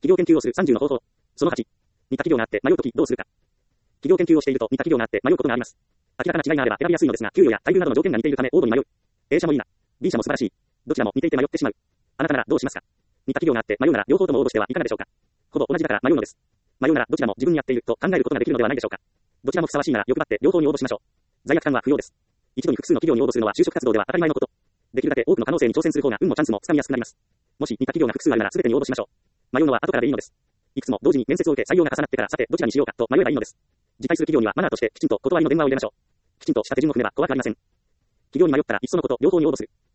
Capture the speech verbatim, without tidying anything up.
業研究をするさんじゅうの方法。そのはち。似た企業があって迷うときどうするか。企業研究をしていると似た企業があって迷うことがあります。明らかな違いがあれば選びやすいのですが、給与や待遇などの条件が似ているため応募に迷う。A 社もいいな。B 社も素晴らしい。どちらも似ていて迷ってしまう。あなたならどうしますか。似た企業があって迷うなら両方とも応募してはいかがでしょうか。ほぼ同じだから迷うのです。迷うならどちらも自分に合っていると考えることができるのではないでしょうか。どちらもふさわしいなら欲張って両方に応募しましょう。罪悪感は不要です。一度に複数の企業に応募するのは就職活動では当たり前のこと。できるだけ多くの可能性に挑戦する方が運もチャンスもつかみやすくなります。もし似た企業が複数あるなら全てに応募しましょう。迷うのは後からでいいのです。いくつも同時に面接を受け採用が重なってからさてどちらにしようかと迷えばいいのです。辞退する企業にはマナーとしてきちんと断りの電話を入れましょう。きちんとした手順を踏めば怖くありません。企業に迷ったらいっそのこと両方に応募する。